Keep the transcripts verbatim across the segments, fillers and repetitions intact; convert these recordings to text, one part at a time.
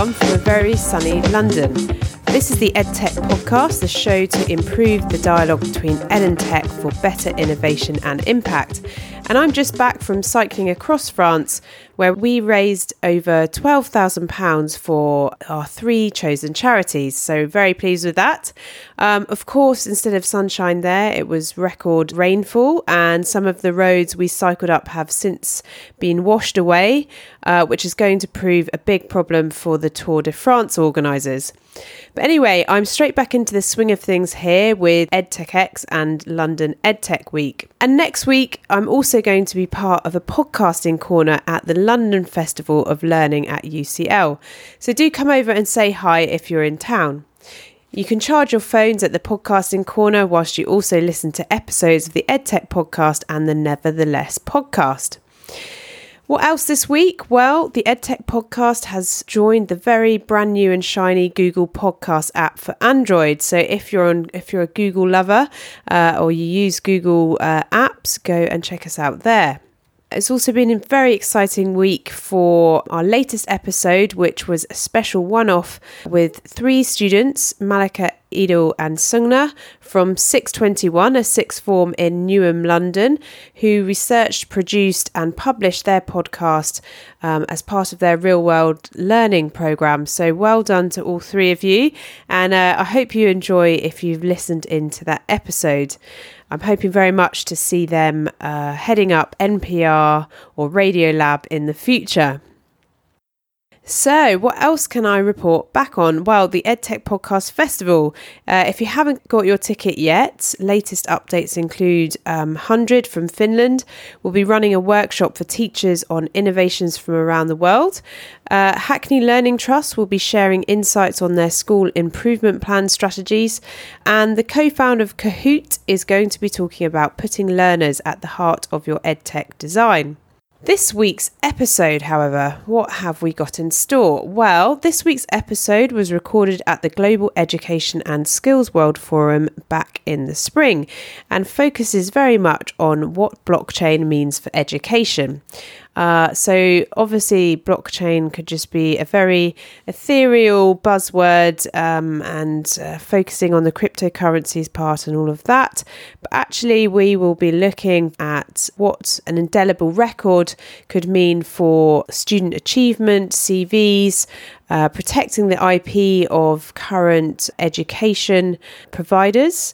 everyone from a very sunny London. This is the EdTech Podcast, the show to improve the dialogue between ed and tech for better innovation and impact. And I'm just back from cycling across France, where we raised over twelve thousand pounds for our three chosen charities. So very pleased with that. Um, of course, instead of sunshine there, it was record rainfall, and some of the roads we cycled up have since been washed away, uh, which is going to prove a big problem for the Tour de France organisers. But anyway, I'm straight back into the swing of things here with EdTechX and London EdTech Week. And next week, I'm also going to be part of a podcasting corner at the London Festival of Learning at U C L. So do come over and say hi if you're in town. You can charge your phones at the podcasting corner whilst you also listen to episodes of the EdTech Podcast and the Nevertheless podcast. What else this week? Well, the EdTech Podcast has joined the very brand new and shiny Google Podcast app for Android. So if you're on, if you're a Google lover uh, or you use Google uh, apps, go and check us out there. It's also been a very exciting week for our latest episode, which was a special one-off with three students, Malika, Idil and Sungna from six twenty-one, a sixth form in Newham, London, who researched, produced and published their podcast um, as part of their real-world learning programme. So well done to all three of you, and uh, I hope you enjoy if you've listened into that episode. I'm hoping very much to see them uh, heading up N P R or Radiolab in the future. So what else can I report back on? Well, the EdTech Podcast Festival. Uh, if you haven't got your ticket yet, latest updates include um, one hundred from Finland. We'll be running a workshop for teachers on innovations from around the world. Uh, Hackney Learning Trust will be sharing insights on their school improvement plan strategies. And the co-founder of Kahoot is going to be talking about putting learners at the heart of your EdTech design. This week's episode, however, what have we got in store? Well, this week's episode was recorded at the Global Education and Skills World Forum back in the spring and focuses very much on what blockchain means for education. Uh, so obviously blockchain could just be a very ethereal buzzword um, and uh, focusing on the cryptocurrencies part and all of that. But actually we will be looking at what an indelible record could mean for student achievement, C Vs, uh, protecting the I P of current education providers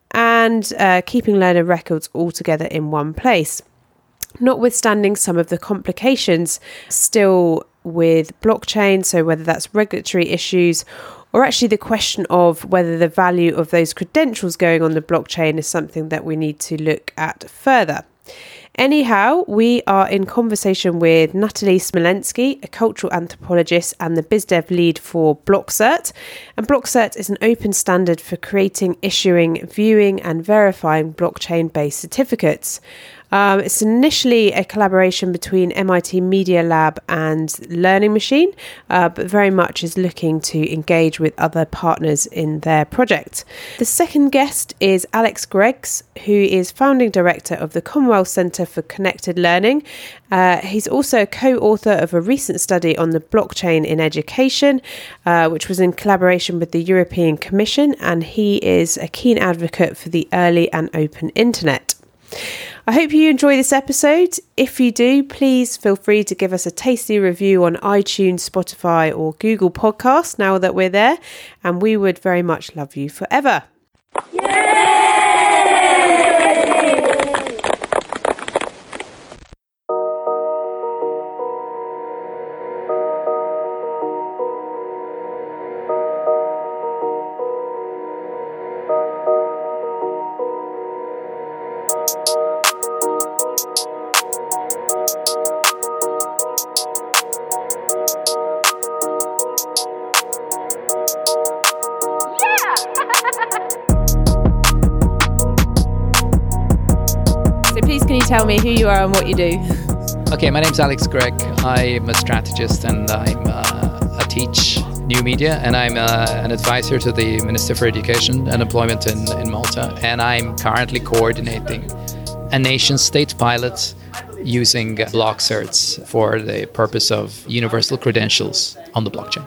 and uh, keeping learner records all together in one place. Notwithstanding some of the complications still with blockchain, so whether that's regulatory issues or actually the question of whether the value of those credentials going on the blockchain is something that we need to look at further. Anyhow, we are in conversation with Natalie Smolensky, a cultural anthropologist and the BizDev lead for BlockCert. And BlockCert is an open standard for creating, issuing, viewing and verifying blockchain-based certificates. Um, it's initially a collaboration between M I T Media Lab and Learning Machine, uh, but very much is looking to engage with other partners in their project. The second guest is Alex Greggs, who is founding director of the Commonwealth Centre for Connected Learning. Uh, he's also a co-author of a recent study on the blockchain in education, uh, which was in collaboration with the European Commission, and he is a keen advocate for the early and open internet. I hope you enjoy this episode. If you do, please feel free to give us a tasty review on iTunes, Spotify or Google Podcasts now that we're there, and we would very much love you forever. Yay! Tell me who you are and what you do. Okay, my name's Alex Gregg. I'm a strategist and I'm uh, I teach new media, and I'm uh, an advisor to the Minister for Education and Employment in, in Malta. And I'm currently coordinating a nation-state pilot using BlockCerts for the purpose of universal credentials on the blockchain.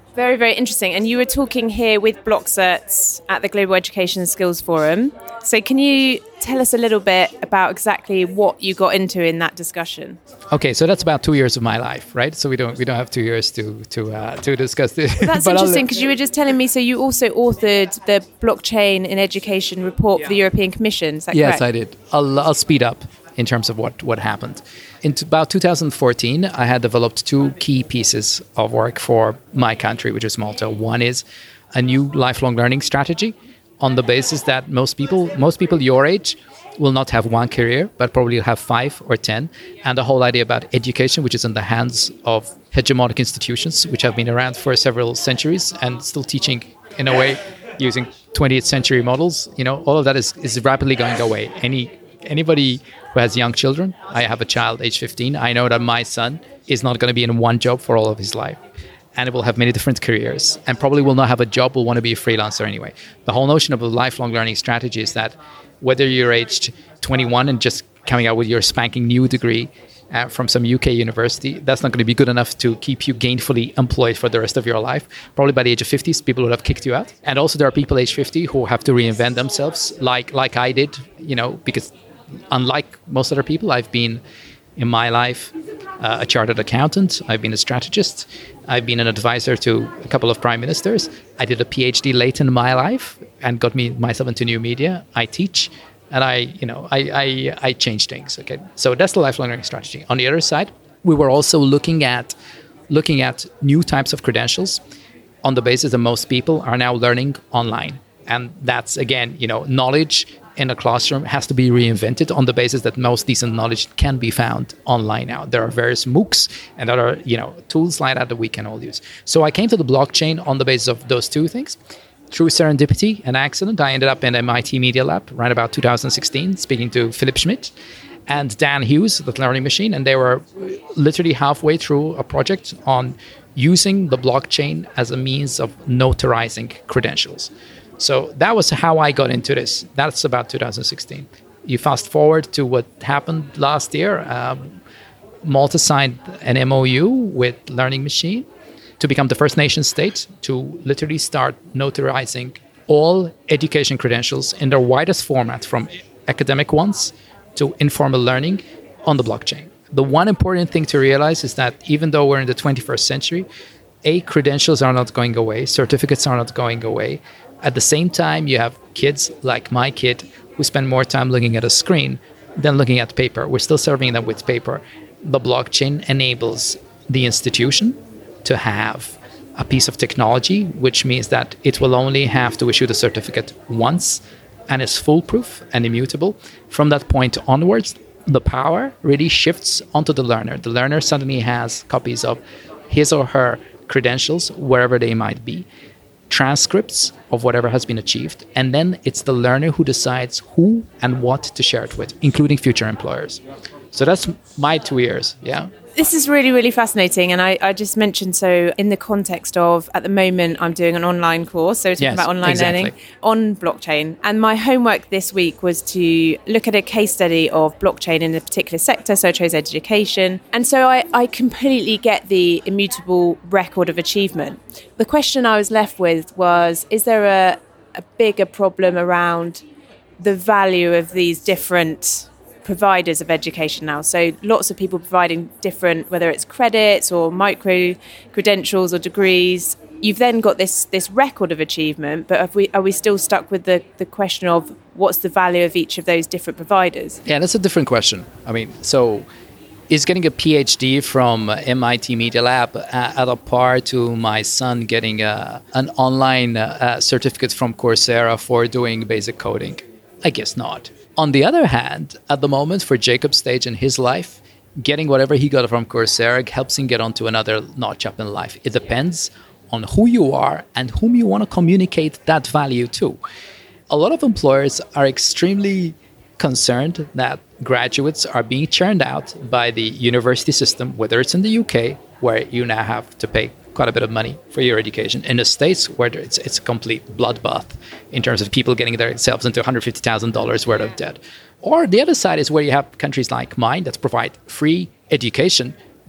Very, very interesting. And you were talking here with BlockCerts at the Global Education Skills Forum. So can you tell us a little bit about exactly what you got into in that discussion? Okay, so that's about two years of my life, right? So we don't we don't have two years to to uh, to discuss this. That's interesting because you were just telling me. So you also authored the Blockchain in Education report yeah. for the European Commission. Is that yes, correct? I did. I'll I'll speed up in terms of what, what happened. In t- about two thousand fourteen, I had developed two key pieces of work for my country, which is Malta. One is a new lifelong learning strategy on the basis that most people, most people your age will not have one career, but probably have five or ten. And the whole idea about education, which is in the hands of hegemonic institutions, which have been around for several centuries and still teaching in a way using twentieth century models, you know, all of that is, is rapidly going away. Any Anybody who has young children, I have a child age fifteen, I know that my son is not going to be in one job for all of his life. And it will have many different careers and probably will not have a job, will want to be a freelancer anyway. The whole notion of a lifelong learning strategy is that whether you're aged twenty-one and just coming out with your spanking new degree uh, from some U K university, that's not going to be good enough to keep you gainfully employed for the rest of your life. Probably by the age of fifty, people would have kicked you out. And also there are people age fifty who have to reinvent themselves like like I did, you know, because unlike most other people, I've been in my life uh, a chartered accountant. I've been a strategist. I've been an advisor to a couple of prime ministers. I did a PhD late in my life and got me myself into new media. I teach, and I, you know, I I, I change things. Okay, so that's the lifelong learning strategy. On the other side, we were also looking at looking at new types of credentials on the basis that most people are now learning online, and that's again, you know, knowledge in a classroom has to be reinvented on the basis that most decent knowledge can be found online now. There are various MOOCs and other, you know, tools like that that we can all use. So I came to the blockchain on the basis of those two things. Through serendipity and accident, I ended up in M I T Media Lab around about two thousand sixteen, speaking to Philip Schmidt and Dan Hughes, the Learning Machine, and they were literally halfway through a project on using the blockchain as a means of notarizing credentials. So that was how I got into this. That's about two thousand sixteen. You fast forward to what happened last year. Um, Malta signed an M O U with Learning Machine to become the first nation state to literally start notarizing all education credentials in their widest format, from academic ones to informal learning, on the blockchain. The one important thing to realize is that even though we're in the twenty-first century, A, credentials are not going away, certificates are not going away. At the same time, you have kids like my kid who spend more time looking at a screen than looking at paper. We're still serving them with paper. The blockchain enables the institution to have a piece of technology, which means that it will only have to issue the certificate once and is foolproof and immutable. From that point onwards, the power really shifts onto the learner. The learner suddenly has copies of his or her credentials, wherever they might be, transcripts of whatever has been achieved, and then it's the learner who decides who and what to share it with, including future employers. So that's my two years, yeah. This is really, really fascinating. And I, I just mentioned, so in the context of, at the moment, I'm doing an online course. So we're talking yes, about online exactly. learning on blockchain. And my homework this week was to look at a case study of blockchain in a particular sector. So I chose education. And so I, I completely get the immutable record of achievement. The question I was left with was, is there a, a bigger problem around the value of these different providers of education now? So lots of people providing different, whether it's credits or micro credentials or degrees. You've then got this this record of achievement, but have we, are we still stuck with the, the question of what's the value of each of those different providers? Yeah, that's a different question. I mean, so is getting a PhD from M I T Media Lab at a par to my son getting a, an online uh, certificate from Coursera for doing basic coding? I guess not. On the other hand, at the moment, for Jacob's stage in his life, getting whatever he got from Coursera helps him get onto another notch up in life. It depends on who you are and whom you want to communicate that value to. A lot of employers are extremely concerned that graduates are being churned out by the university system, whether it's in the U K, where you now have to pay quite a bit of money for your education, in the States, where it's it's a complete bloodbath in terms of people getting themselves into one hundred fifty thousand dollars worth of debt. Or the other side is where you have countries like mine that provide free education,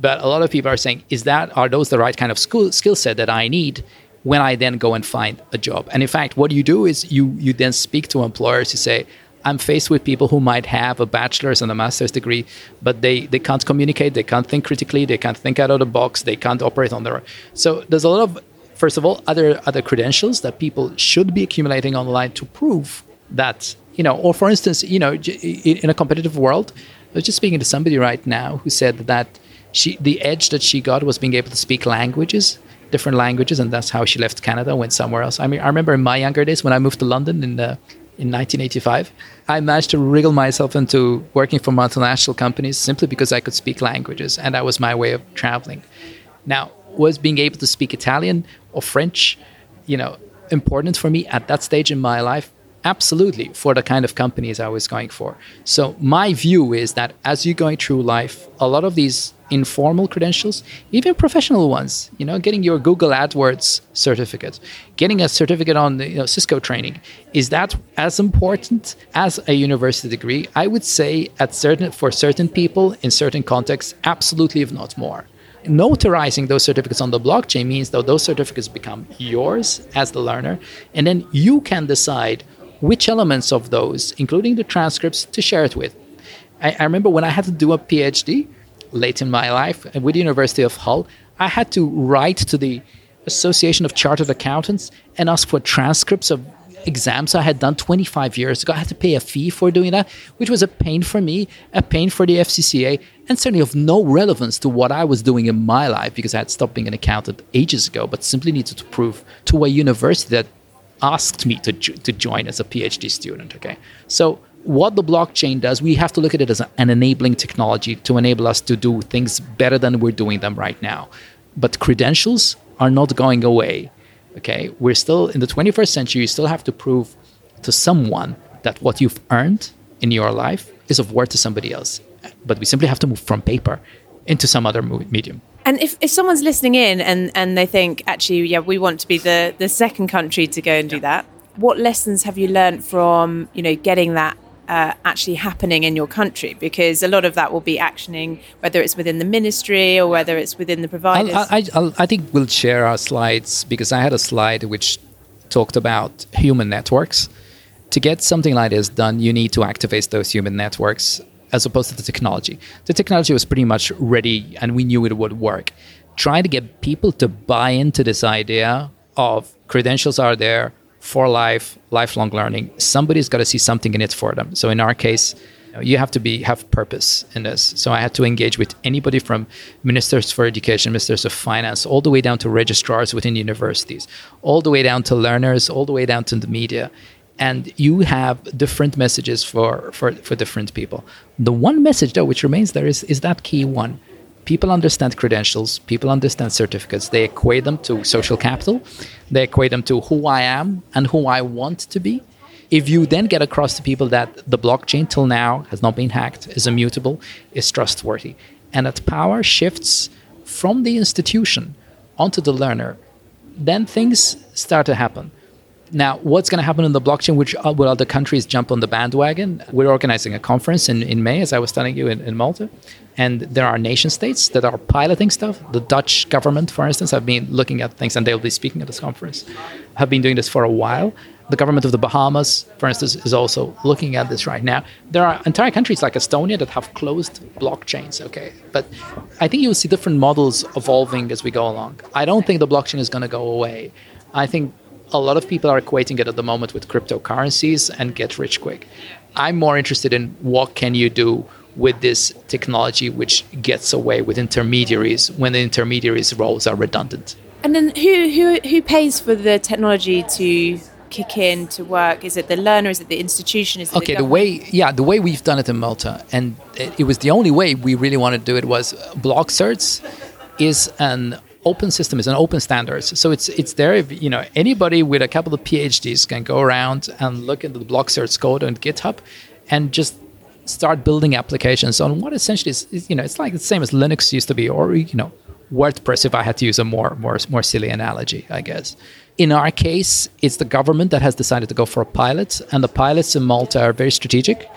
But a lot of people are saying, is that, are those the right kind of school, skill set that I need when I then go and find a job? And in fact, what you do is you you then speak to employers. You say, I'm faced with people who might have a bachelor's and a master's degree, but they, they can't communicate, they can't think critically, they can't think out of the box, they can't operate on their own. So there's a lot of, first of all, other other credentials that people should be accumulating online to prove that, you know, or for instance, you know, in a competitive world, I was just speaking to somebody right now who said that she the edge that she got was being able to speak languages, different languages, and that's how she left Canada, went somewhere else. I mean, I remember in my younger days when I moved to London in the in nineteen eighty-five, I managed to wriggle myself into working for multinational companies simply because I could speak languages, and that was my way of traveling. Now, was being able to speak Italian or French, you know, important for me at that stage in my life? Absolutely, for the kind of companies I was going for. So my view is that as you're going through life, a lot of these informal credentials, even professional ones, you know, getting your Google AdWords certificate, getting a certificate on the, you know, Cisco training, is that as important as a university degree? I would say at certain for certain people in certain contexts, absolutely, if not more. Notarizing those certificates on the blockchain means that those certificates become yours as the learner, and then you can decide which elements of those, including the transcripts, to share it with. I, I remember when I had to do a PhD late in my life with the University of Hull, I had to write to the Association of Chartered Accountants and ask for transcripts of exams I had done twenty-five years ago. I had to pay a fee for doing that, which was a pain for me, a pain for the F C C A, and certainly of no relevance to what I was doing in my life because I had stopped being an accountant ages ago, but simply needed to prove to a university that asked me to to join as a PhD student. Okay, so what the blockchain does, we have to look at it as an enabling technology to enable us to do things better than we're doing them right now. But credentials are not going away. Okay, we're still in the twenty-first century. You still have to prove to someone that what you've earned in your life is of worth to somebody else. But we simply have to move from paper into some other medium. And if, if someone's listening in and, and they think, actually, yeah, we want to be the, the second country to go and do that, what lessons have you learned from, you know, getting that uh, actually happening in your country? Because a lot of that will be actioning, whether it's within the ministry or whether it's within the providers. I'll, I, I'll, I think we'll share our slides because I had a slide which talked about human networks. To get something like this done, you need to activate those human networks as opposed to the technology. The technology was pretty much ready and we knew it would work. Trying to get people to buy into this idea of credentials are there for life, lifelong learning. Somebody's got to see something in it for them. So in our case, you know, you have to be have purpose in this. So I had to engage with anybody from ministers for education, ministers of finance, all the way down to registrars within universities, all the way down to learners, all the way down to the media. And you have different messages for, for, for different people. The one message, though, which remains there is, is that key one. People understand credentials. People understand certificates. They equate them to social capital. They equate them to who I am and who I want to be. If you then get across to people that the blockchain till now has not been hacked, is immutable, is trustworthy, and that power shifts from the institution onto the learner, then things start to happen. Now, what's going to happen in the blockchain? Which uh, will other countries jump on the bandwagon? We're organizing a conference in, in May, as I was telling you, in, in Malta. And there are nation states that are piloting stuff. The Dutch government, for instance, have been looking at things, and they'll be speaking at this conference, have been doing this for a while. The government of the Bahamas, for instance, is also looking at this right now. There are entire countries like Estonia that have closed blockchains, okay? But I think you'll see different models evolving as we go along. I don't think the blockchain is going to go away. I think a lot of people are equating it at the moment with cryptocurrencies and get rich quick. I'm more interested in what can you do with this technology which gets away with intermediaries when the intermediaries' roles are redundant. And then who who who pays for the technology to kick in, to work? Is it the learner? Is it the institution? Is it okay, the, the way yeah, the way we've done it in Malta, and it, it was the only way we really wanted to do it, was BlockCerts is an open system, is an open standards. So it's it's there. If, you know, anybody with a couple of PhDs can go around and look at the BlockCerts code on GitHub and just start building applications on what essentially is, is, you know, it's like the same as Linux used to be, or, you know, WordPress, if I had to use a more more more silly analogy, I guess. In our case, it's the government that has decided to go for a pilot, and the pilots in Malta are very strategic.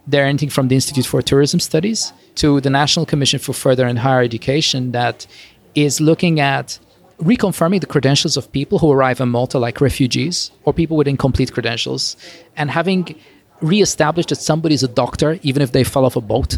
They're anything from the Institute for Tourism Studies to the National Commission for Further and Higher Education that is looking at reconfirming the credentials of people who arrive in Malta like refugees or people with incomplete credentials, and having reestablished that somebody is a doctor even if they fell off a boat,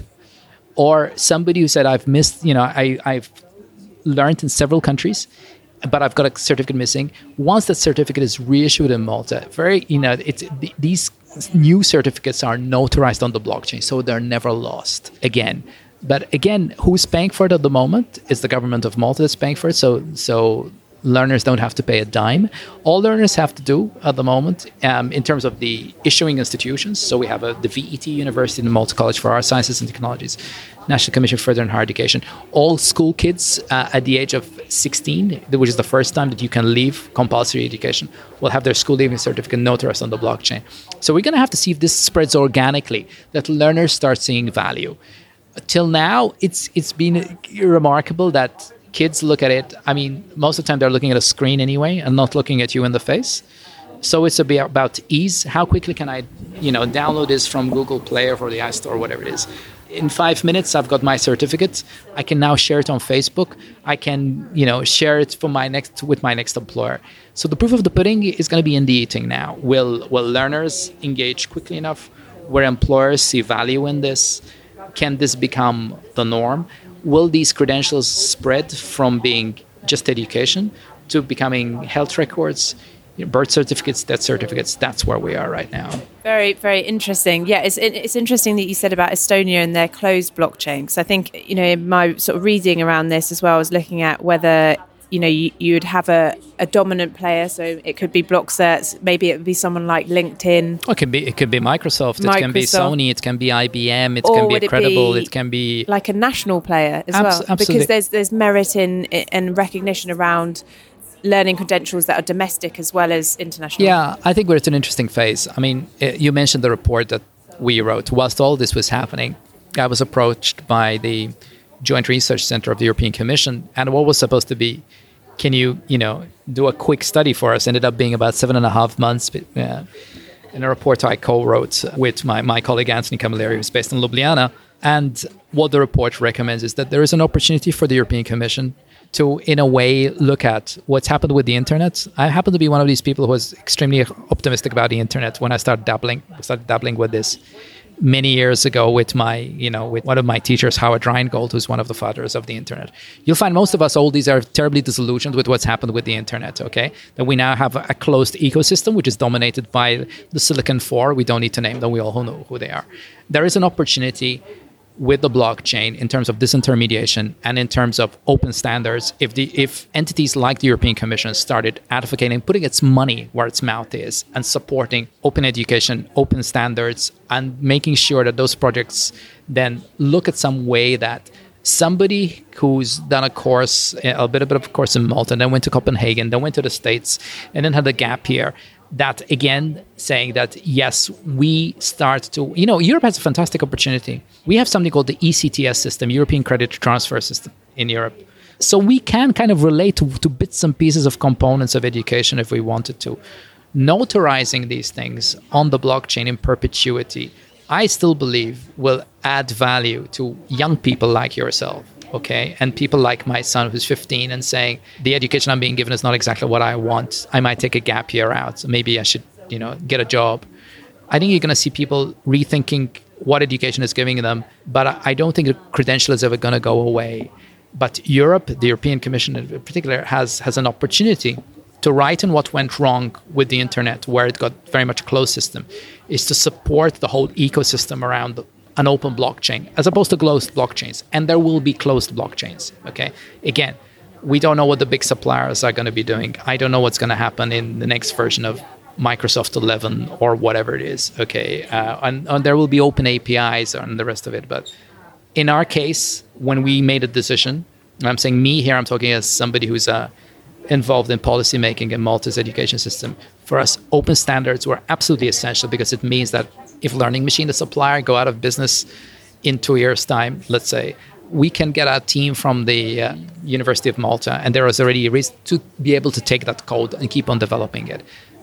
or somebody who said, I've missed, you know, I, I've learned in several countries, but I've got a certificate missing. Once that certificate is reissued in Malta, very, you know, it's th- these new certificates are notarized on the blockchain, so they're never lost again. But again, who's paying for it at the moment? Is the government of Malta that's paying for it. So, so learners don't have to pay a dime. All learners have to do at the moment, um, in terms of the issuing institutions. So we have a, the V E T University and the Malta College for Arts, Sciences and Technologies, National Commission for Further and Higher Education. All school kids uh, at the age of sixteen, which is the first time that you can leave compulsory education, will have their school leaving certificate notarized on the blockchain. So we're going to have to see if this spreads organically, that learners start seeing value. Till now, it's it's been remarkable that kids look at it. I mean, most of the time they're looking at a screen anyway and not looking at you in the face. So it's a bit about ease. How quickly can I, you know, download this from Google Play or the iStore, whatever it is. In five minutes, I've got my certificate. I can now share it on Facebook. I can, you know, share it for my next with my next employer. So the proof of the pudding is going to be in the eating now. Will will learners engage quickly enough? Where employers see value in this? Can this become the norm? Will these credentials spread from being just education to becoming health records, you know, birth certificates, death certificates? That's where we are right now. Very, very interesting. Yeah, it's it's interesting that you said about Estonia and their closed blockchain. Because I think, you know, in my sort of reading around this as well, I was looking at whether, you know, you, you would have a, a dominant player. So it could be Blockcerts. Maybe it would be someone like LinkedIn. Oh, it can be it could be Microsoft. Microsoft. It can be Sony. It can be I B M. It or can be Credible. It, it can be like a national player as Abs- well. absolutely. Because there's there's merit in and recognition around learning credentials that are domestic as well as international. Yeah, I think we're at an interesting phase. I mean, you mentioned the report that we wrote. Whilst all this was happening, I was approached by the Joint Research Center of the European Commission, and what was supposed to be, can you, you know, do a quick study for us, ended up being about seven and a half months. Uh, in a report I co-wrote with my, my colleague Anthony Camilleri, who's based in Ljubljana. And what the report recommends is that there is an opportunity for the European Commission to, in a way, look at what's happened with the internet. I happen to be one of these people who was extremely optimistic about the internet when I started dabbling, started dabbling with this many years ago with my, you know, with one of my teachers, Howard Rheingold, who's one of the fathers of the internet. You'll find most of us oldies are terribly disillusioned with what's happened with the internet, okay? That we now have a closed ecosystem, which is dominated by the Silicon Four. We don't need to name them. We all know who they are. There is an opportunity with the blockchain in terms of disintermediation and in terms of open standards. If the if entities like the European Commission started advocating, putting its money where its mouth is and supporting open education, open standards, and making sure that those projects then look at some way that somebody who's done a course, a bit, a bit of a course in Malta, and then went to Copenhagen, then went to the States, and then had a gap here, that again saying that yes, we start to, you know, Europe has a fantastic opportunity. We have something called the E C T S system, European Credit Transfer System in Europe. So we can kind of relate to, to bits and pieces of components of education if we wanted to. Notarizing these things on the blockchain in perpetuity, I still believe will add value to young people like yourself. Okay, and people like my son who's fifteen and saying the education I'm being given is not exactly what I want. I might take a gap year out. So maybe I should, you know, get a job. I think you're going to see people rethinking what education is giving them, but I don't think the credential is ever going to go away. But Europe, the European Commission in particular, has has an opportunity to right in what went wrong with the internet, where it got very much a closed system, is to support the whole ecosystem around the an open blockchain as opposed to closed blockchains. And there will be closed blockchains, okay? Again, we don't know what the big suppliers are going to be doing. I don't know what's going to happen in the next version of Microsoft eleven or whatever it is, okay? Uh, and, and there will be open A P Is and the rest of it. But in our case, when we made a decision, and I'm saying me here, I'm talking as somebody who's uh, involved in policy making in Malta's education system. For us, open standards were absolutely essential because it means that if Learning Machine, the supplier, go out of business in two years' time, let's say, we can get a team from the uh, University of Malta, and there is already a reason to be able to take that code and keep on developing it.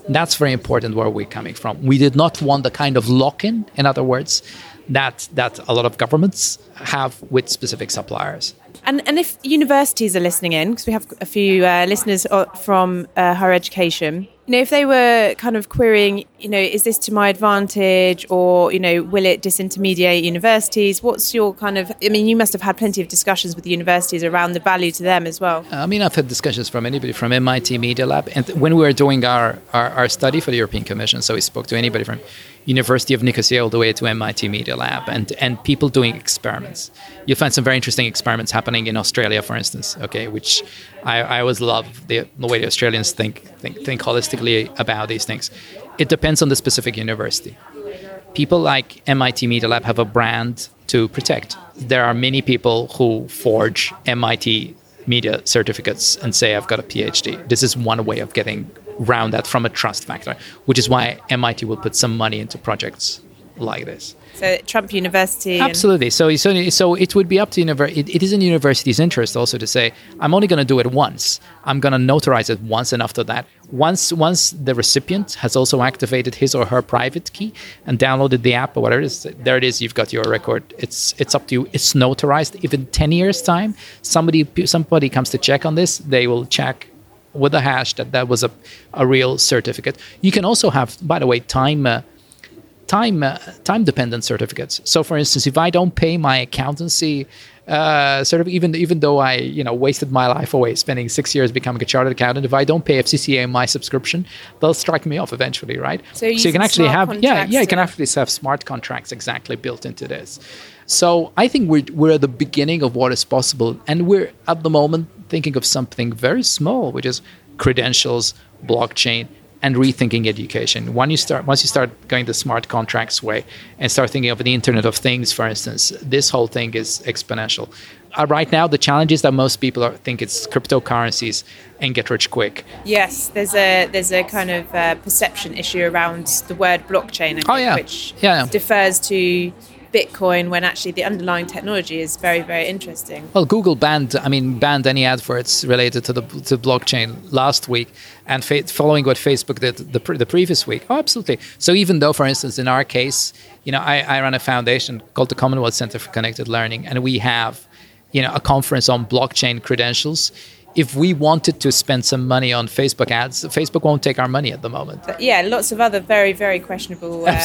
That's very important where we're coming from. We did not want the kind of lock-in, in other words, that that a lot of governments have with specific suppliers. And and if universities are listening in, because we have a few uh, listeners from uh, higher education, you know, if they were kind of querying, you know, is this to my advantage, or, you know, will it disintermediate universities? What's your kind of, I mean, you must have had plenty of discussions with the universities around the value to them as well. I mean, I've had discussions from anybody from M I T Media Lab. And when we were doing our, our, our study for the European Commission, so we spoke to anybody from University of Nicosia all the way to M I T Media Lab, and, and people doing experiments. You'll find some very interesting experiments happening in Australia, for instance, okay, which I, I always love the, the way the Australians think, think think holistically about these things. It depends on the specific university. People like M I T Media Lab have a brand to protect. There are many people who forge M I T media certificates and say, I've got a PhD. This is one way of getting around that from a trust factor, which is why M I T will put some money into projects like this. So Trump University. Absolutely. And- so, so, so it would be up to university. It, it is in the university's interest also to say, I'm only going to do it once. I'm going to notarize it once, and after that, once once the recipient has also activated his or her private key and downloaded the app or whatever it is, there it is. You've got your record. It's it's up to you. It's notarized. If in ten years' time somebody somebody comes to check on this, they will check with a hash that that was a, a real certificate. You can also have, by the way, time uh, time uh, time dependent certificates. So, for instance, if I don't pay my accountancy uh, certificate, even even though I you know wasted my life away spending six years becoming a chartered accountant, if I don't pay F C C A my subscription, they'll strike me off eventually, right? So, so you can actually have yeah yeah you can to... actually have smart contracts exactly built into this. So I think we're we're at the beginning of what is possible, and we're at the moment thinking of something very small, which is credentials, blockchain, and rethinking education. When you start, once you start going the smart contracts way and start thinking of the Internet of Things, for instance, this whole thing is exponential. Uh, right now, the challenge is that most people are, think it's cryptocurrencies and get rich quick. Yes, there's a there's a kind of uh, perception issue around the word blockchain, I think, oh, yeah. which yeah. defers to Bitcoin, when actually the underlying technology is very, very interesting. Well, Google banned, I mean, banned any adverts related to the to blockchain last week, and fa- following what Facebook did the pre- the previous week. Oh, absolutely. So even though, for instance, in our case, you know, I, I run a foundation called the Commonwealth Center for Connected Learning, and we have, you know, a conference on blockchain credentials. If we wanted to spend some money on Facebook ads, Facebook won't take our money at the moment. But yeah, lots of other very, very questionable uh,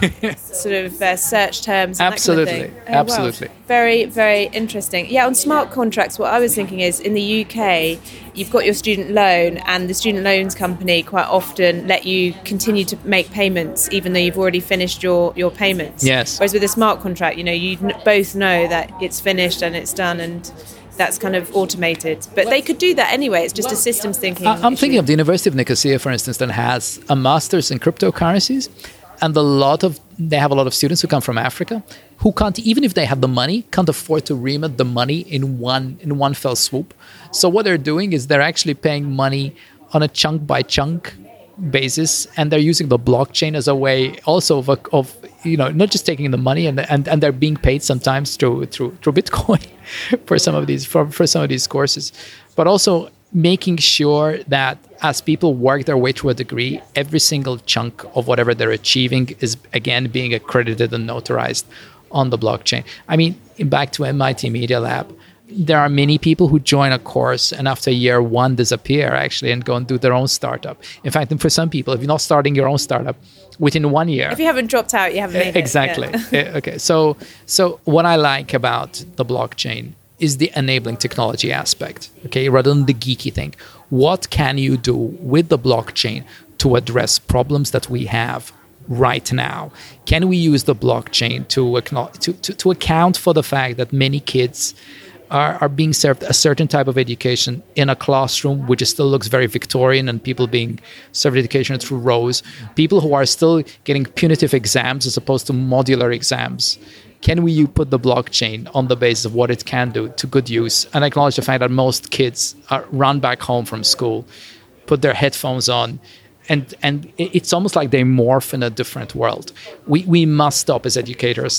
sort of uh, search terms. And absolutely, that kind of thing. Oh, absolutely. Wow. Very, very interesting. Yeah, on smart contracts, what I was thinking is in the U K, you've got your student loan, and the student loans company quite often let you continue to make payments even though you've already finished your, your payments. Yes. Whereas with a smart contract, you know, you both know that it's finished and it's done, and that's kind of automated. But they could do that anyway. It's just well, a systems thinking I'm issue. Thinking of the University of Nicosia, for instance, that has a master's in cryptocurrencies, and a lot of they have a lot of students who come from Africa who can't, even if they have the money, can't afford to remit the money in one in one fell swoop. So what they're doing is they're actually paying money on a chunk by chunk basis, and they're using the blockchain as a way also of, a, of you know, not just taking the money, and and, and they're being paid sometimes through through through Bitcoin for some of these for, for some of these courses, but also making sure that as people work their way through a degree, every single chunk of whatever they're achieving is again being accredited and notarized on the blockchain. I mean, back to M I T Media Lab, there are many people who join a course and after year one disappear actually and go and do their own startup. In fact, for some people, if you're not starting your own startup within one year, if you haven't dropped out, you haven't made exactly. it. Exactly. Yeah. Okay. So, so what I like about the blockchain is the enabling technology aspect. Okay, rather than the geeky thing. What can you do with the blockchain to address problems that we have right now? Can we use the blockchain to to to, to account for the fact that many kids Are, are being served a certain type of education in a classroom, which still looks very Victorian, and people being served education through rows, people who are still getting punitive exams as opposed to modular exams? Can we put the blockchain on the basis of what it can do to good use and acknowledge the fact that most kids are run back home from school, put their headphones on, and and it's almost like they morph in a different world. We we must stop as educators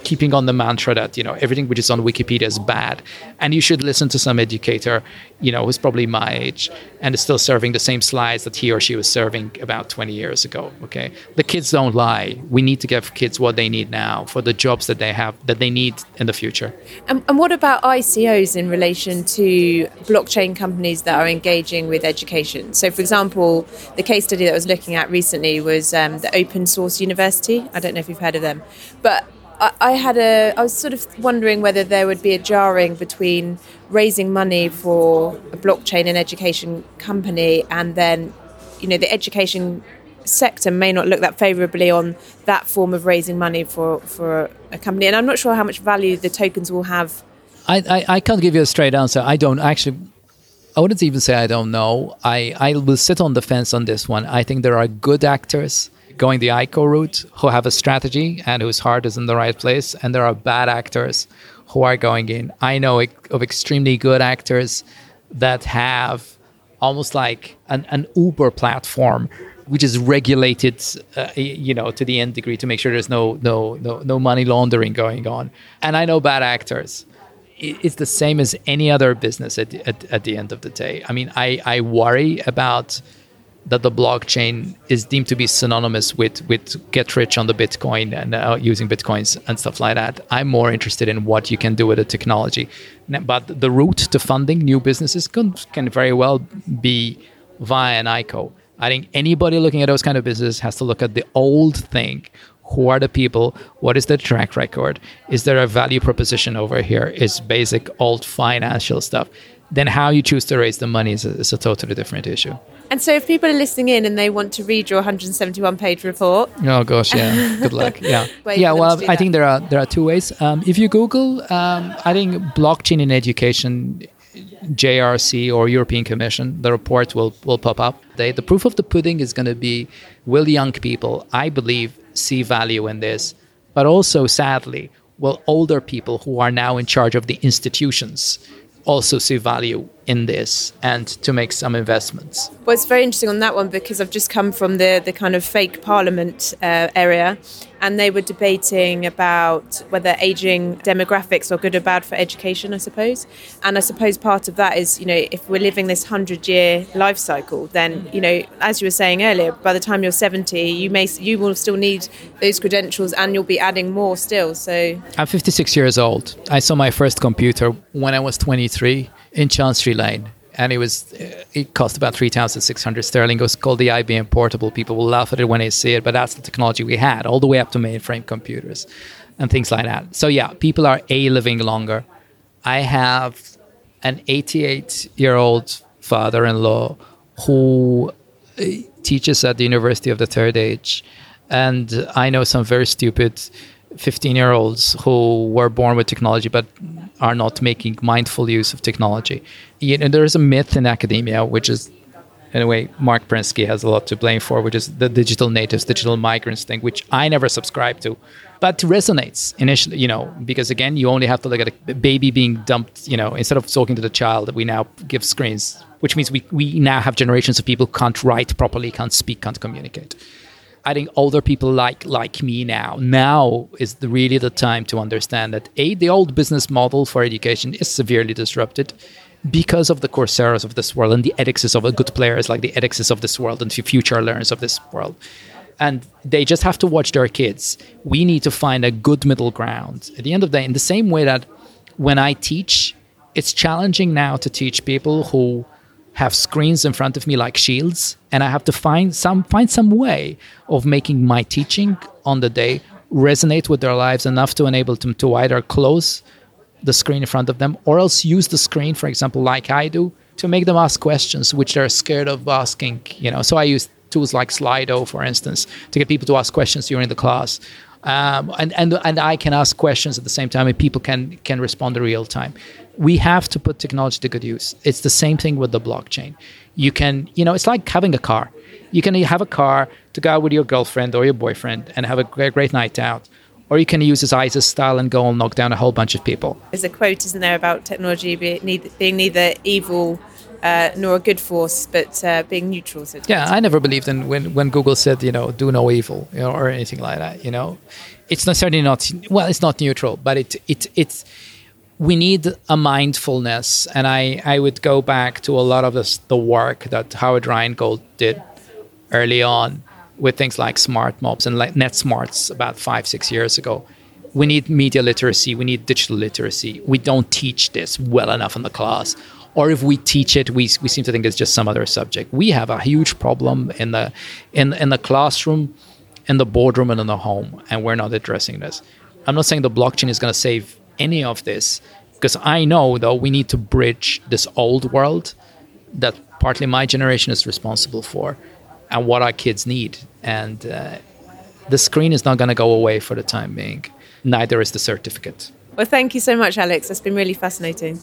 keeping on the mantra that, you know, everything which is on Wikipedia is bad. And you should listen to some educator, you know, who's probably my age and is still serving the same slides that he or she was serving about twenty years ago. Okay. The kids don't lie. We need to give kids what they need now for the jobs that they have, that they need in the future. And, and what about I C Os in relation to blockchain companies that are engaging with education? So, for example, the case study that I was looking at recently was um, the Open Source University. I don't know if you've heard of them, but I had a. I was sort of wondering whether there would be a jarring between raising money for a blockchain and education company, and then, you know, the education sector may not look that favourably on that form of raising money for, for a company. And I'm not sure how much value the tokens will have. I, I, I can't give you a straight answer. I don't actually. I wouldn't even say I don't know. I, I will sit on the fence on this one. I think there are good actors going the I C O route who have a strategy and whose heart is in the right place, and there are bad actors who are going in. I know of extremely good actors that have almost like an, an Uber platform which is regulated, uh, you know, to the nth degree to make sure there's no no no no money laundering going on. And I know bad actors. It's the same as any other business at, at, at the end of the day. I mean, I, I worry about that the blockchain is deemed to be synonymous with, with get rich on the Bitcoin and uh, using Bitcoins and stuff like that. I'm more interested in what you can do with the technology. But the route to funding new businesses can, can very well be via an I C O. I think anybody looking at those kind of businesses has to look at the old thing. Who are the people? What is their track record? Is there a value proposition over here? Is basic old financial stuff. Then how you choose to raise the money is a, is a totally different issue. And so if people are listening in and they want to read your one hundred seventy-one page report... Oh, gosh, yeah. Good luck. Yeah. Yeah, well, I think there are there are two ways. Um, if you Google, um, I think blockchain in education, J R C or European Commission, the report will, will pop up. They, the proof of the pudding is going to be, will young people, I believe, see value in this? But also, sadly, will older people who are now in charge of the institutions also see value in this and to make some investments? Well, it's very interesting on that one because I've just come from the, the kind of fake parliament uh, area, and they were debating about whether ageing demographics are good or bad for education, I suppose. And I suppose part of that is, you know, if we're living this hundred-year life cycle, then, you know, as you were saying earlier, by the time you're seventy, you may you will still need those credentials and you'll be adding more still. So I'm fifty-six years old. I saw my first computer when I was twenty-three in Chancery Lane. And it was, it cost about three thousand six hundred sterling. It was called the I B M Portable. People will laugh at it when they see it, but that's the technology we had, all the way up to mainframe computers and things like that. So yeah, people are A, living longer. I have an eighty-eight-year-old father-in-law who teaches at the University of the Third Age. And I know some very stupid fifteen-year-olds who were born with technology but are not making mindful use of technology. You know, there is a myth in academia, which is, in a way, Mark Prensky has a lot to blame for, which is the digital natives, digital migrants thing, which I never subscribed to. But resonates initially, you know, because again, you only have to look at a baby being dumped, you know, instead of talking to the child, we now give screens, which means we, we now have generations of people who can't write properly, can't speak, can't communicate. I think older people like like me now, now is the, really the time to understand that, A, the old business model for education is severely disrupted because of the Coursera's of this world and the edXs of good players like the edXs of this world and the future learners of this world. And they just have to watch their kids. We need to find a good middle ground. At the end of the day, in the same way that when I teach, it's challenging now to teach people who have screens in front of me like shields, and I have to find some find some way of making my teaching on the day resonate with their lives enough to enable them to either close the screen in front of them or else use the screen, for example, like I do, to make them ask questions which they're scared of asking. You know, so I use tools like Slido, for instance, to get people to ask questions during the class. Um, and, and and I can ask questions at the same time, and people can can respond in real time. We have to put technology to good use. It's the same thing with the blockchain. You can, you know, it's like having a car. You can have a car to go out with your girlfriend or your boyfriend and have a great, great night out. Or you can use this ISIS style and go and knock down a whole bunch of people. There's a quote, isn't there, about technology being neither, being neither evil uh, nor a good force, but uh, being neutral. So yeah, I never believed in when, when Google said, you know, do no evil, you know, or anything like that. You know, it's necessarily not, well, it's not neutral, but it it it's, we need a mindfulness. And I, I would go back to a lot of this, the work that Howard Rheingold did early on with things like smart mobs and like NetSmarts about five, six years ago. We need media literacy. We need digital literacy. We don't teach this well enough in the class. Or if we teach it, we we seem to think it's just some other subject. We have a huge problem in the in in the classroom, in the boardroom, and in the home, and we're not addressing this. I'm not saying the blockchain is going to save any of this, because I know, though, we need to bridge this old world that partly my generation is responsible for, and what our kids need. And uh, the screen is not going to go away for the time being. Neither is the certificate. Well, thank you so much, Alex. That's been really fascinating.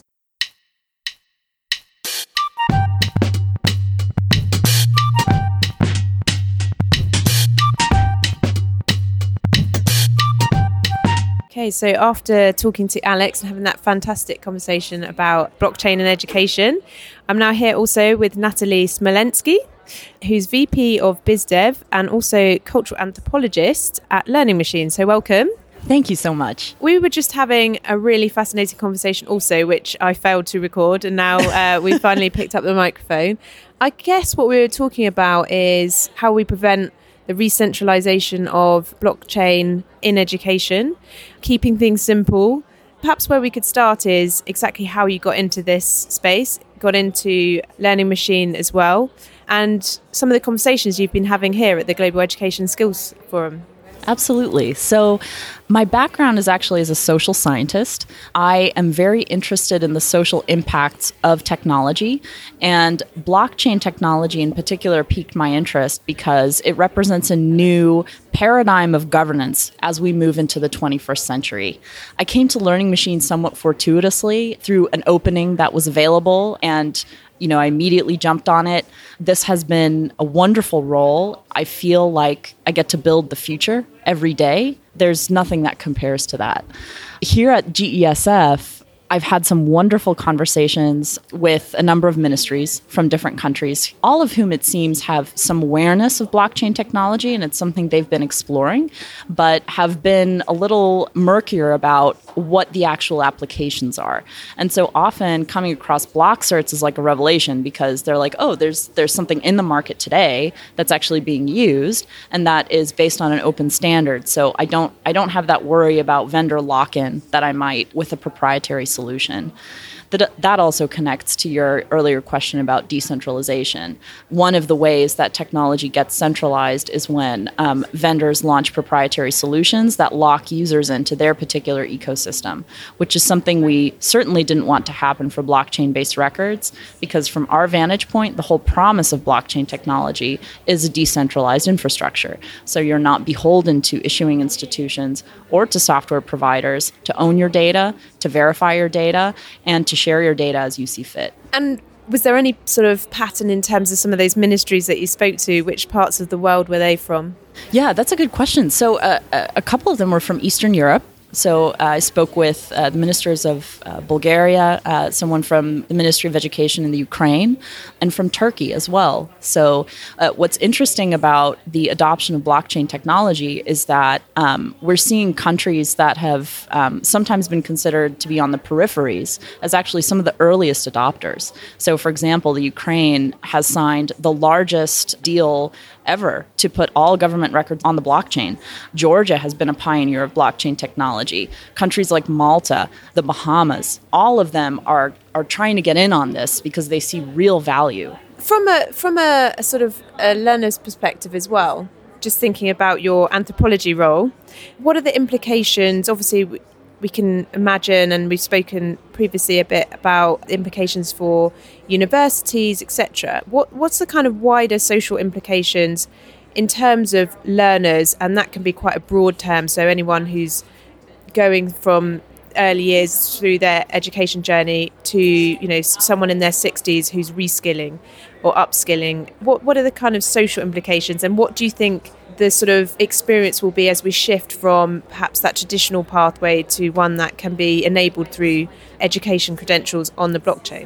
Okay, so after talking to Alex and having that fantastic conversation about blockchain and education, I'm now here also with Natalie Smolensky, who's V P of BizDev and also cultural anthropologist at Learning Machine. So welcome. Thank you so much. We were just having a really fascinating conversation also, which I failed to record, and now uh, we finally picked up the microphone. I guess what we were talking about is how we prevent the re-centralization of blockchain in education, keeping things simple. Perhaps where we could start is exactly how you got into this space, got into Learning Machine as well, and some of the conversations you've been having here at the Global Education Skills Forum. Absolutely. So my background is actually as a social scientist. I am very interested in the social impacts of technology, and blockchain technology in particular piqued my interest because it represents a new paradigm of governance as we move into the twenty-first century. I came to Learning Machine somewhat fortuitously through an opening that was available, and you know, I immediately jumped on it. This has been a wonderful role. I feel like I get to build the future every day. There's nothing that compares to that. Here at G E S F, I've had some wonderful conversations with a number of ministries from different countries, all of whom it seems have some awareness of blockchain technology, and it's something they've been exploring, but have been a little murkier about what the actual applications are. And so often coming across block certs is like a revelation, because they're like, oh, there's there's something in the market today that's actually being used, and that is based on an open standard. So I don't I don't have that worry about vendor lock-in that I might with a proprietary solution. Solution. That, that also connects to your earlier question about decentralization. One of the ways that technology gets centralized is when um, vendors launch proprietary solutions that lock users into their particular ecosystem, which is something we certainly didn't want to happen for blockchain-based records, because from our vantage point, the whole promise of blockchain technology is a decentralized infrastructure. So you're not beholden to issuing institutions or to software providers to own your data, to verify your data, and to share your data as you see fit. And was there any sort of pattern in terms of some of those ministries that you spoke to? Which parts of the world were they from? Yeah, that's a good question. So uh, a couple of them were from Eastern Europe. So uh, I spoke with uh, the ministers of uh, Bulgaria, uh, someone from the Ministry of Education in the Ukraine, and from Turkey as well. So uh, what's interesting about the adoption of blockchain technology is that um, we're seeing countries that have um, sometimes been considered to be on the peripheries as actually some of the earliest adopters. So for example, the Ukraine has signed the largest deal ever to put all government records on the blockchain. Georgia has been a pioneer of blockchain technology. Countries like Malta, the Bahamas, all of them are are trying to get in on this because they see real value. From a from a, a sort of a learner's perspective as well, just thinking about your anthropology role, what are the implications? Obviously, we, we can imagine, and we've spoken previously a bit about the implications for universities, et cetera. What what's the kind of wider social implications in terms of learners? And that can be quite a broad term. So anyone who's going from early years through their education journey to, you know, someone in their sixties who's reskilling or upskilling. What what are the kind of social implications, and what do you think the sort of experience will be as we shift from perhaps that traditional pathway to one that can be enabled through education credentials on the blockchain?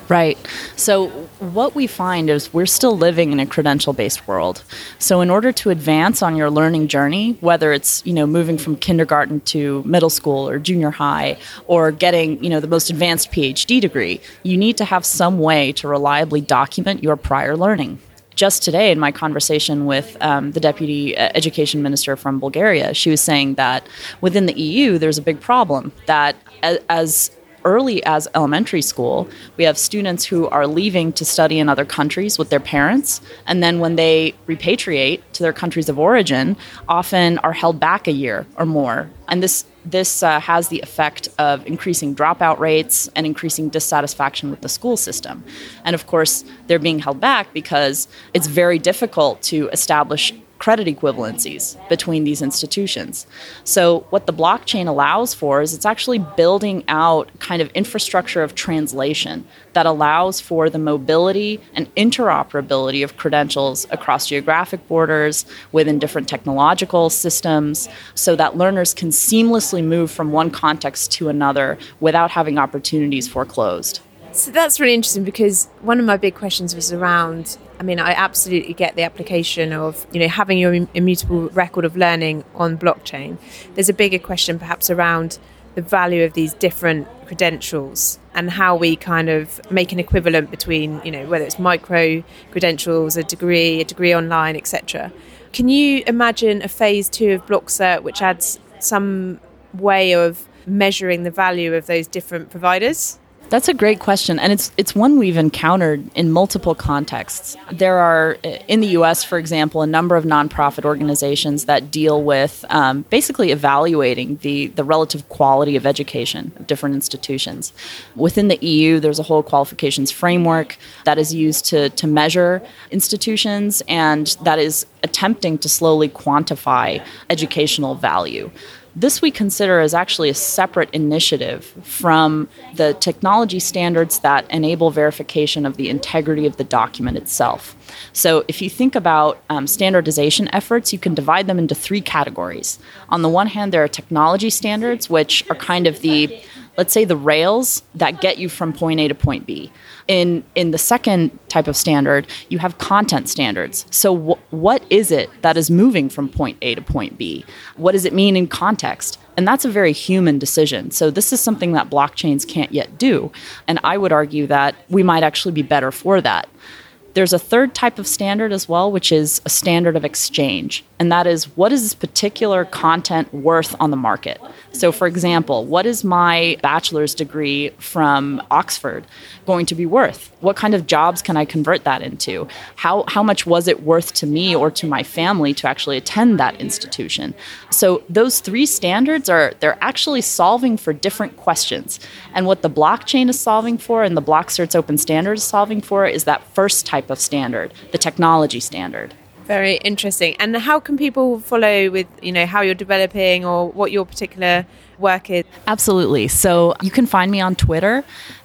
Right. So what we find is we're still living in a credential-based world. So in order to advance on your learning journey, whether it's, you know, moving from kindergarten to middle school or junior high, or getting, you know, the most advanced PhD degree, you need to have some way to reliably document your prior learning. Just today, in my conversation with um, the deputy education minister from Bulgaria, she was saying that within the E U, there's a big problem that as, as early as elementary school, we have students who are leaving to study in other countries with their parents, and then when they repatriate to their countries of origin, often are held back a year or more. And this this uh, has the effect of increasing dropout rates and increasing dissatisfaction with the school system. And of course, they're being held back because it's very difficult to establish credit equivalencies between these institutions. So what the blockchain allows for is it's actually building out kind of infrastructure of translation that allows for the mobility and interoperability of credentials across geographic borders, within different technological systems, so that learners can seamlessly move from one context to another without having opportunities foreclosed. So that's really interesting, because one of my big questions was around, I mean, I absolutely get the application of, you know, having your immutable record of learning on blockchain. There's a bigger question perhaps around the value of these different credentials and how we kind of make an equivalent between, you know, whether it's micro credentials, a degree, a degree online, et cetera. Can you imagine a phase two of BlockCert which adds some way of measuring the value of those different providers? That's a great question, and it's it's one we've encountered in multiple contexts. There are, in the U S, for example, a number of nonprofit organizations that deal with um, basically evaluating the, the relative quality of education of different institutions. Within the E U, there's a whole qualifications framework that is used to, to measure institutions, and that is attempting to slowly quantify educational value. This we consider as actually a separate initiative from the technology standards that enable verification of the integrity of the document itself. So if you think about um, standardization efforts, you can divide them into three categories. On the one hand, there are technology standards, which are kind of the, let's say, the rails that get you from point A to point B. In in the second type of standard, you have content standards. So wh- what is it that is moving from point A to point B? What does it mean in context? And that's a very human decision. So this is something that blockchains can't yet do. And I would argue that we might actually be better for that. There's a third type of standard as well, which is a standard of exchange. And that is, what is this particular content worth on the market? So for example, what is my bachelor's degree from Oxford going to be worth? What kind of jobs can I convert that into? How, how much was it worth to me or to my family to actually attend that institution? So those three standards are, they're actually solving for different questions. And what the blockchain is solving for and the BlockCert's open standard is solving for is that first type of standard, the technology standard. Very interesting. And how can people follow with, you know, how you're developing or what your particular work is? Absolutely. So you can find me on Twitter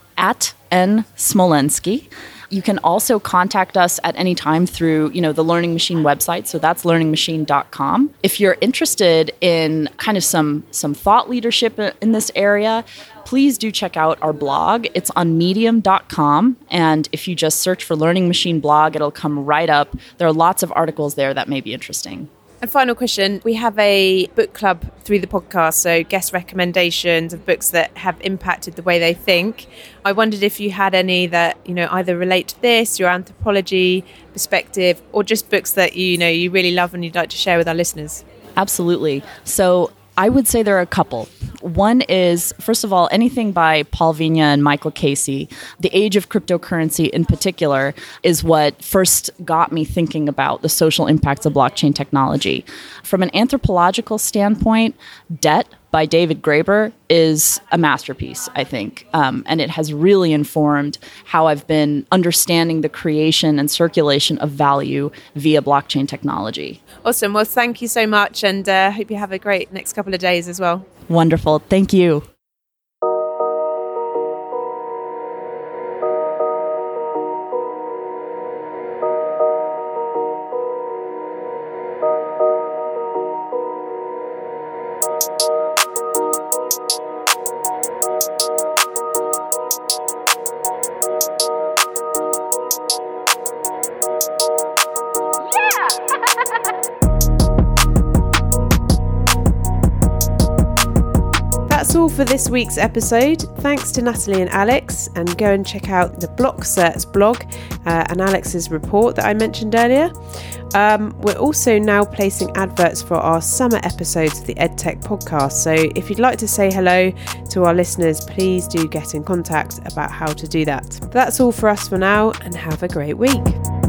at N Smolensky. You can also contact us at any time through, you know, the Learning Machine website. So that's learning machine dot com. If you're interested in kind of some some thought leadership in this area, please do check out our blog. It's on medium dot com. And if you just search for Learning Machine blog, it'll come right up. There are lots of articles there that may be interesting. And final question, we have a book club through the podcast, so guest recommendations of books that have impacted the way they think. I wondered if you had any that, you know, either relate to this, your anthropology perspective, or just books that, you know, you really love and you'd like to share with our listeners. Absolutely. So I would say there are a couple. One is, first of all, anything by Paul Vigna and Michael Casey. The Age of Cryptocurrency in particular is what first got me thinking about the social impacts of blockchain technology. From an anthropological standpoint, Debt by David Graeber is a masterpiece, I think. Um, and it has really informed how I've been understanding the creation and circulation of value via blockchain technology. Awesome. Well, thank you so much, and I uh, hope you have a great next couple of days as well. Wonderful. Thank you. that's all for this week's episode. Thanks to Natalie and Alex, and go and check out the BlockCerts blog uh, and Alex's report that I mentioned earlier. Um, we're also now placing adverts for our summer episodes of the EdTech podcast, so if you'd like to say hello to our listeners, please do get in contact about how to do that. That's all for us for now, and have a great week.